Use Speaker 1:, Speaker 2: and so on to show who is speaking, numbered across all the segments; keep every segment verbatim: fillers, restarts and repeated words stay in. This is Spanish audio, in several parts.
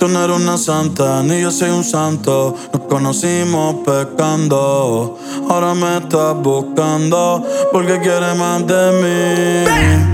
Speaker 1: Tú no eres una santa, ni yo soy un santo. Nos conocimos pecando. Ahora me estás buscando porque quieres más de mí.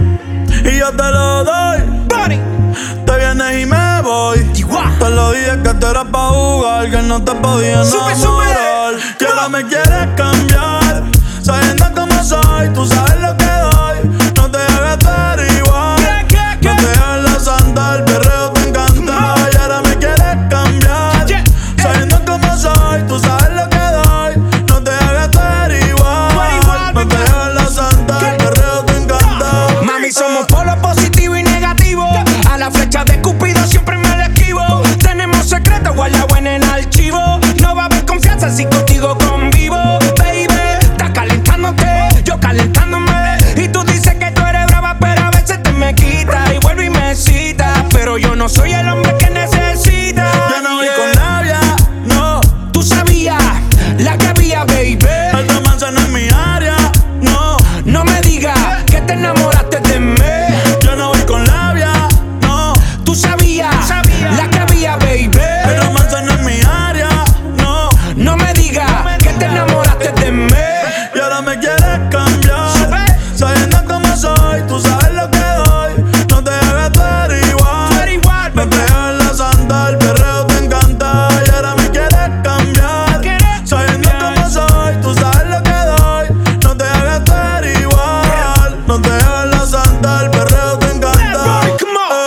Speaker 1: Bam. Y yo te lo doy. Body. Te vienes y me voy. Chihuahua. Te lo dije que tú eras pa' jugar, que no te podía enamorar. Sube, sube. Que ahora me quieres cambiar, sabiendo cómo soy, tú sabes lo que doy. No te hagas estar igual. ¿Qué, qué, qué? No te hagas la santa, el perreo te encanta. Y ahora me quieres cambiar, yeah, yeah. Sabiendo cómo soy, tú sabes lo que doy. No te hagas estar igual. igual no te hagas la santa, ¿qué? El perreo te encanta.
Speaker 2: Mami, somos polo positivo y negativo. A la flecha de Cupido siempre me la esquivo. Tenemos secretos guardados en el archivo. No va a haber confianza si contigo convivo. Baby, estás calentándote, yo calentándome. Y tú dices que tú eres brava, pero a veces te me quitas y vuelve y me cita. Pero yo no soy el hombre que necesita.
Speaker 1: Yo no voy yeah. con labia, no.
Speaker 2: Tú sabías la que había, baby.
Speaker 1: El romance no es mi área, no.
Speaker 2: No me digas que te enamoraste de mí.
Speaker 1: Yo no voy con labia, no.
Speaker 2: Tú sabías la que había, baby.
Speaker 1: El romance no es mi área, no.
Speaker 2: No me digas que te enamoraste de mí.
Speaker 1: Y ahora me quieres cambiar, sabiendo cómo soy, tú sabes lo que doy. No te hagas estar igual,
Speaker 2: igual
Speaker 1: no te hagas la santa, el perreo te encanta. Y ahora me quieres cambiar, sabiendo cómo soy, tú sabes lo que doy. No te hagas estar igual, no te hagas la santa, el perreo te encanta. Eh,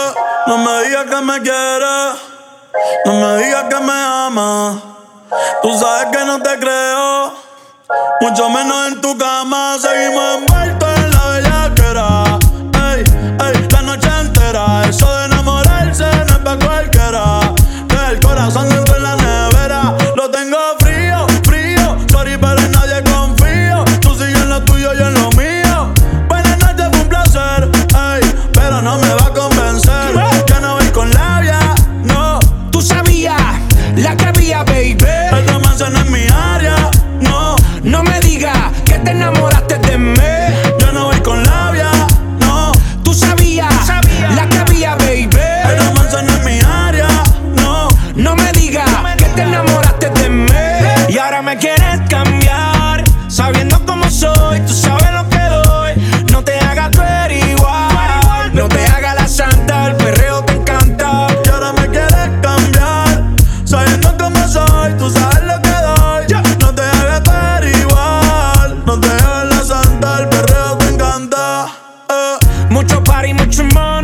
Speaker 1: no me digas que me quieres, no me digas que me amas. Tú sabes que no te creo, mucho menos en tu cama. Seguimos envueltos en la bellaquera. Ey, ey, la noche entera. Eso de enamorarse no es pa' cualquiera. El corazón dentro de la nevera lo tengo frío, frío. Sorry, pero en nadie confío. Tú sigues en lo tuyo, yo en lo mío. Buenas noches, fue un placer, ey, pero no me va a convencer. Yo no voy con labia, no.
Speaker 2: Tú sabías la que había, baby.
Speaker 1: El romance no es mi área, no.
Speaker 2: No me digas que te enamoraste de mí.
Speaker 1: Yo no voy con labia, no.
Speaker 2: Tú sabías la que había, baby.
Speaker 1: El romance no es mi área, no.
Speaker 2: No me digas que te enamoraste de mí. Y ahora me quieres cambiar, sabiendo cómo soy, tú sabes lo que doy. No te hagas ver igual, no te hagas la santa, el perreo te encanta.
Speaker 1: Y ahora me quieres cambiar, sabiendo cómo soy, tú sabes lo que doy. Yeah. No te hagas estar igual, no te hagas la santa, el perreo te encanta. eh.
Speaker 2: Mucho party, mucho money.